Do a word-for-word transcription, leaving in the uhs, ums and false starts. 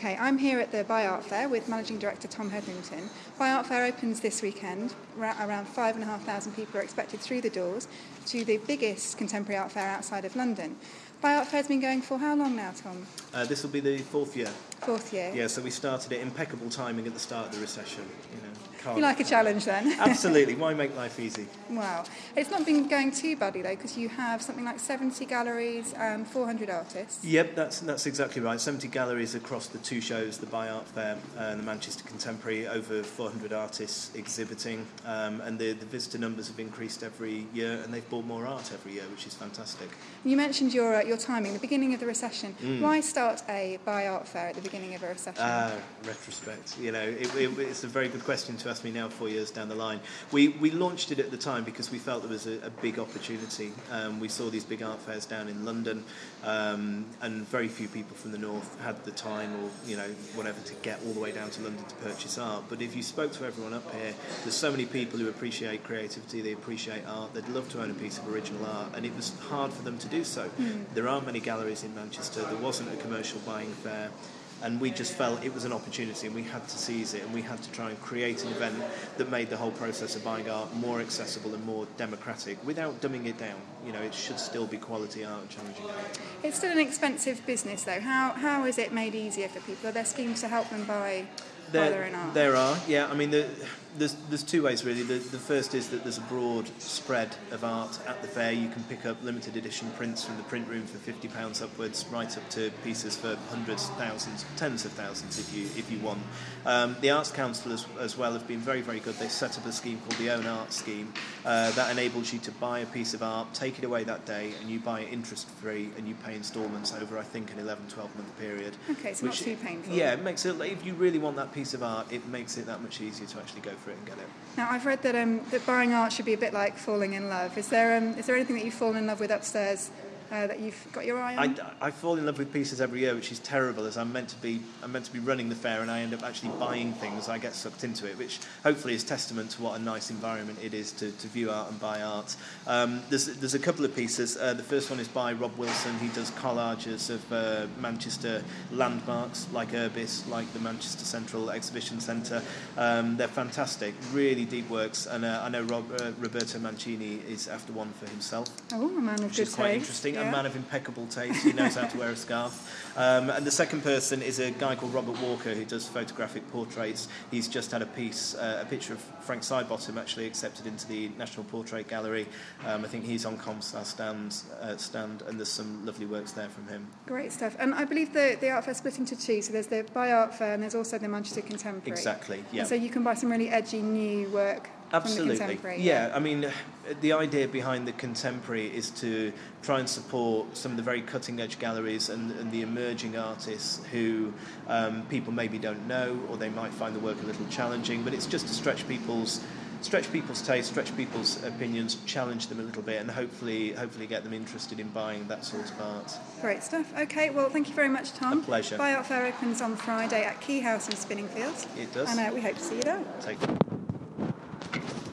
Okay, I'm here at the Buy Art Fair with Managing Director Tom Hetherington. Buy Art Fair opens this weekend. Ra- around five and a half thousand people are expected through the doors to the biggest contemporary art fair outside of London. Buy Art Fair's been going for how long now, Tom? Uh, this will be the fourth year. Fourth year. Yeah, so we started it impeccable timing at the start of the recession. You know, can't, You like a challenge then? Absolutely. Why make life easy? Wow. It's not been going too badly though, because you have something like seventy galleries and four hundred artists. Yep, that's that's exactly right. seventy galleries across the two shows, the Buy Art Fair and the Manchester Contemporary, over four hundred artists exhibiting, um, and the, the visitor numbers have increased every year, and they've bought more art every year, which is fantastic. You mentioned your uh, your timing, the beginning of the recession. Mm. Why start a Buy Art Fair at the beginning of a recession? Ah, retrospect. You know, it, it, it's a very good question to ask me now, four years down the line. We we launched it at the time because we felt there was a, a big opportunity. Um, we saw these big art fairs down in London, um, and very few people from the north had the time or, you know, whatever to get all the way down to London to purchase art. But if you spoke to everyone up here, there's so many people who appreciate creativity, they appreciate art, they'd love to own a piece of original art, and it was hard for them to do so. Mm. There aren't many galleries in Manchester, there wasn't a commercial buying fair, and we just felt it was an opportunity and we had to seize it, and we had to try and create an event that made the whole process of buying art more accessible and more democratic without dumbing it down. You know, it should still be quality art and challenging art. It's still an expensive business though. How how is it made easier for people? Are there schemes to help them buy, buy their own art? There are, yeah. I mean, the, there's there's two ways really. The, the first is that there's a broad spread of art at the fair. You can pick up limited edition prints from the print room for fifty pounds upwards, right up to pieces for hundreds, thousands, tens of thousands if you if you want. Um, the Arts Council as, as well have been very, very good. They set up a scheme called the Own Art Scheme uh, that enables you to buy a piece of art, take it away that day, and you buy it interest-free, and you pay instalments over, I think, an eleven, twelve month period. Okay, so which, not too painful. Yeah, it makes it, if you really want that piece of art, it makes it that much easier to actually go for it and get it. Now, I've read that um, that buying art should be a bit like falling in love. Is there um, is there anything that you've fallen in love with upstairs uh, that you've got your eye on? I, I fall in love with pieces every year, which is terrible, as I'm meant to be I'm meant to be running the fair, and I end up actually buying things. I get sucked into it, which hopefully is testament to what a nice environment it is to, to view art and buy art. Um, there's there's a couple of pieces. Uh, the first one is by Rob Wilson. He does collages of uh, Manchester landmarks like Urbis, like the Manchester Central Exhibition Centre. Um, they're fantastic, really deep works, and uh, I know Rob, uh, Roberto Mancini is after one for himself. Oh, a man of which good is quite taste. interesting. Yeah. A man of impeccable taste. He knows how to wear a scarf. Um, and the second person is a guy called Robert Walker who does photographic portraits. He's just had a piece, uh, a picture of Frank Sidebottom actually accepted into the National Portrait Gallery. Um, I think he's on Comstar stand, uh, stand, and there's some lovely works there from him. Great stuff. And I believe the, the art fair split into two. So there's the Buy Art Fair and there's also the Manchester Contemporary. Exactly, yeah. And so you can buy some really edgy new work. Absolutely. From the Contemporary. Yeah, yeah, I mean, the idea behind the Contemporary is to try and support some of the very cutting-edge galleries and, and the emerging artists who um, people maybe don't know, or they might find the work a little challenging, but it's just to stretch people's stretch people's taste, stretch people's opinions, challenge them a little bit, and hopefully hopefully get them interested in buying that sort of art. Great stuff. Okay, well, thank you very much, Tom. A pleasure. Buy Art Fair opens on Friday at Key House in Spinningfields. It does. And uh, we hope to see you there. Take care.